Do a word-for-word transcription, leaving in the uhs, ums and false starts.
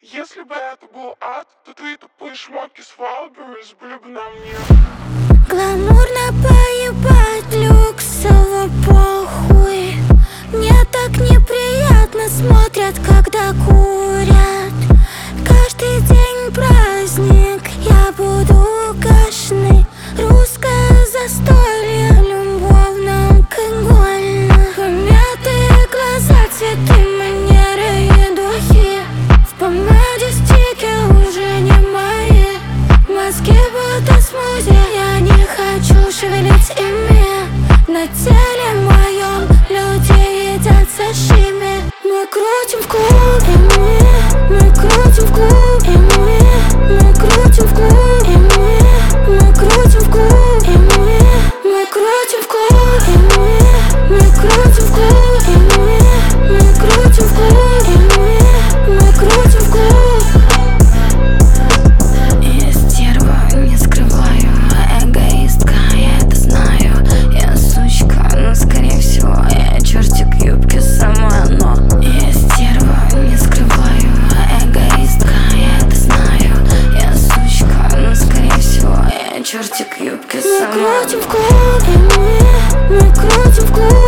Если бы это был ад, то твои тупые шмотки с Wildberries были бы на мне. Гламурно поебать, люксово похуй. Мне так неприятно смотрят, когда курят. Каждый день праздник, я буду кашной. Русское застолье, любовно-алкогольно. Помятые глаза, цветы, манеры и духи. В помаде стики уже не мои. Мозги будто смузи, я не хочу шевелить ими. На теле моем люди едят сашими. Мы крутим в клубе, мы, мы крутим в клубе, мы, мы крутим в клубе, мы, мы крутим в клубе, мы, мы крутим в клубе, мы, мы крутим в клубе, мы, мы крутим в клубе, мы, мы крутим в клубе. Я стерва, не скрываю, эгоистка, я это знаю. Я сучка, но скорее всего я чертик юбки сама, но я стерва, не скрываю, эгоистка, я это знаю. Я сучка, но скорее всего я чертик юбки сама. Мы крутим в клубе, мы, мы крутим в клубе.